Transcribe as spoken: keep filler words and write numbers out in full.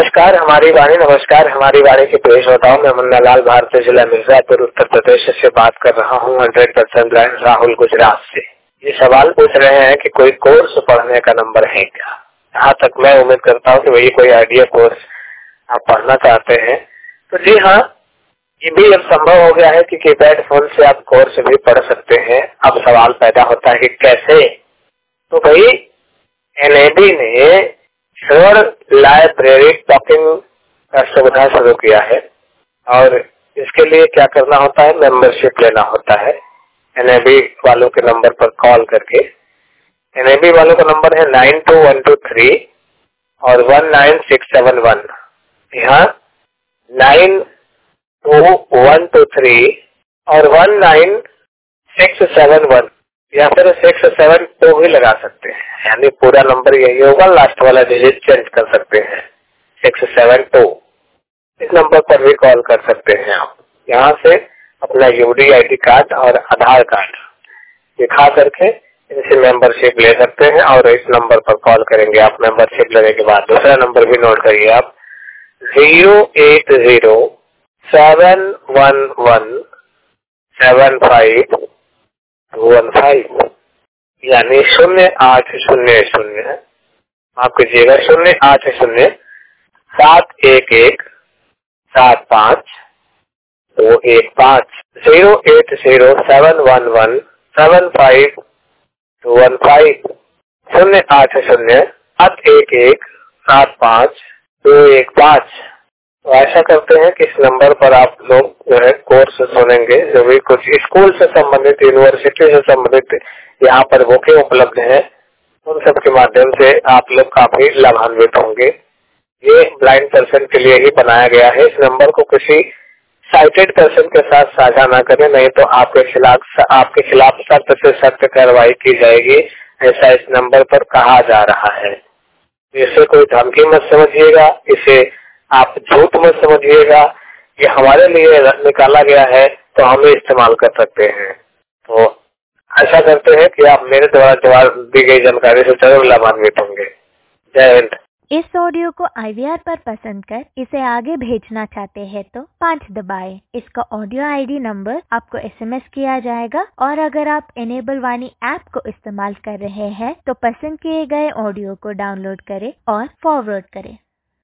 नमस्कार हमारी वाणी नमस्कार हमारी वाणी के पेश होता हूँ। मैं मुन्ना लाल भारतीय जिला मिर्जापुर उत्तर प्रदेश से बात कर रहा हूँ। Hundred percent blind Rahul Gujarat से। ये सवाल पूछ रहे हैं कि कोई कोर्स पढ़ने का नंबर है क्या। जहाँ तक मैं उम्मीद करता हूँ कि वही कोई आइडिया कोर्स आप पढ़ना चाहते हैं तो जी हाँ, ये भी अब संभव हो गया है कि कीपैड फोन से आप कोर्स भी पढ़ सकते हैं। अब सवाल पैदा होता है कि कैसे। तो भाई एनएबी ने श्योर लाइब्रेरी टॉकिंग का सुविधा शुरू किया है और इसके लिए क्या करना होता है, मेंबरशिप लेना होता है एनएबी वालों के नंबर पर कॉल करके। एनएबी वालों का नंबर है nine two one two three और one nine six seven one. यहाँ nine two one two three और one nine six seven one या फिर सिक्स सेवन टू भी लगा सकते हैं, यानी पूरा नंबर यही होगा, लास्ट वाला डिजिट चेंज कर सकते हैं सिक्स सेवन टू। इस नंबर पर भी कॉल कर सकते हैं आप। यहाँ से अपना यूडी आईडी कार्ड और आधार कार्ड दिखा करके इनसे मेंबरशिप ले सकते हैं और इस नंबर पर कॉल करेंगे आप। मेंबरशिप लेने के बाद दूसरा नंबर भी नोट करिए आप, zero eight zero seven one one seven five one five, यानी शून्य आठ शून्य शून्य आप कीजिएगा शून्य आठ शून्य सात एक एक सात पाँच दो एक पाँच, zero eight zero seven one one seven five two one five, शून्य आठ शून्य सात एक एक सात पाँच दो एक पाँच। तो ऐसा करते हैं कि इस नंबर पर आप लोग जो है कोर्स सुनेंगे, जो भी कुछ स्कूल से संबंधित, यूनिवर्सिटी से संबंधित यहाँ पर बुकें उपलब्ध हैं, उन सब के माध्यम से आप लोग काफी लाभान्वित होंगे। ये ब्लाइंड पर्सन के लिए ही बनाया गया है। इस नंबर को किसी साइटेड पर्सन के साथ साझा ना करें, नहीं तो आपके खिलाफ आपके खिलाफ सख्त से सख्त कार्रवाई की जाएगी, ऐसा इस नंबर पर कहा जा रहा है। इसे कोई धमकी मत समझिएगा, इसे आप झूठ मत समझिएगा। ये हमारे लिए निकाला गया है तो हम इस्तेमाल कर सकते हैं। तो ऐसा करते हैं कि आप मेरे द्वारा जवाब दी गई जानकारी से जरूर लाभान्वित होंगे। जय हिंद। इस ऑडियो को आई वी आर पर पसंद कर इसे आगे भेजना चाहते हैं तो पाँच दबाएं। इसका ऑडियो आईडी नंबर आपको एसएमएस किया जाएगा और अगर आप इनेबल वाणी ऐप को इस्तेमाल कर रहे हैं तो पसंद किए गए ऑडियो को डाउनलोड करें और फॉरवर्ड करें।